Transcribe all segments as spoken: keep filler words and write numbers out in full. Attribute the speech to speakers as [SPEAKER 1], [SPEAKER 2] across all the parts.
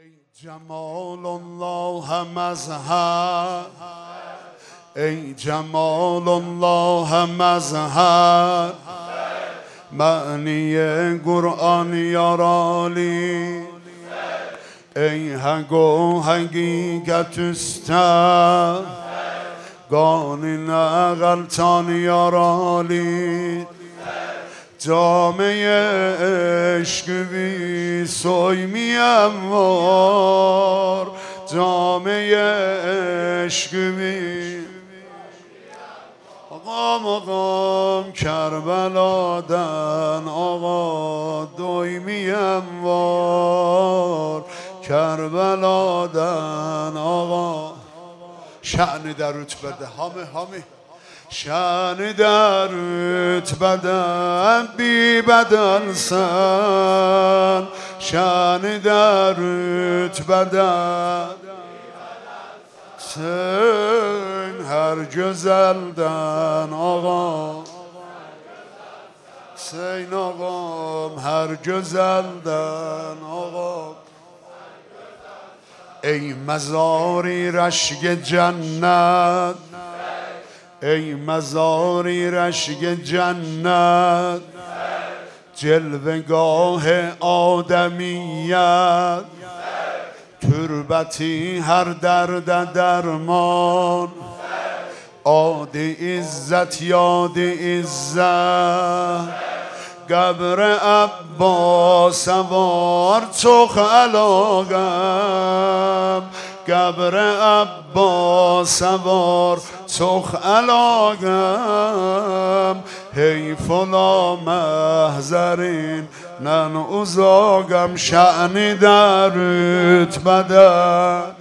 [SPEAKER 1] جمال الله مظهر، ای جمال الله مظهر، معنی قرآن یارالی، ای حق و حقیقت استا گانی نقلتان یارالی، جامعه عشق بی سویمیم وار، جامعه عشق بی آقا مقام کربلادن، آقا دویمیم وار کربلادن، آقا شأن درود بده همه همه شأن درود بدن بی بدن سن، شأن درود بدن سن هر گزلدن آقا سین آقام هر گزلدن آقا، ای مزاری رشک جنت، ای مزاری رشک جنت، جلوگاه آدمیت، تربتی هر درد درمان، آد عزت یاد عزت، قبر عباس سوار چخ علاقم، قبر عباس سوار چخ علاقم، حیف لا محضرین نن ازاقم، شأن درود بدن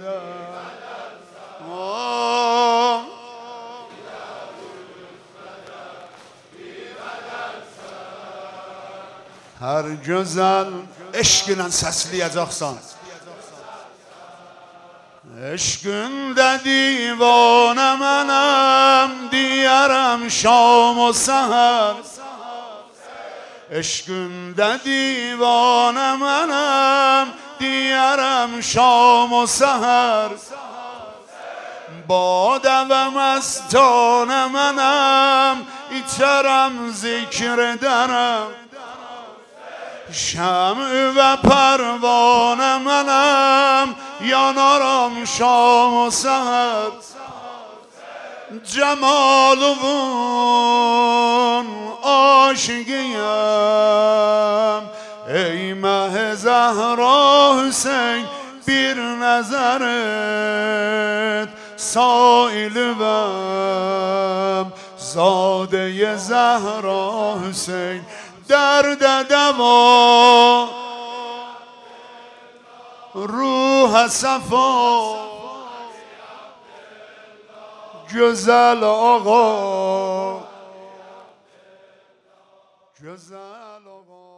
[SPEAKER 1] هر güzel eşkinen səsləyəcəksən. Eşkində divanə mənəm, deyərəm şam o səhər. Eşkində divanə mənəm, deyərəm şam o səhər. Badə və məstanə mənəm, içərəm zikr edərəm. شمع و پروانه منم، یانارم شام و سحر. جمال و عاشقیم، ای مه زهرا حسین bir نظرت سائلم، زاده زهرا حسین درد دوا روح صفا güzel آقا güzel آقا.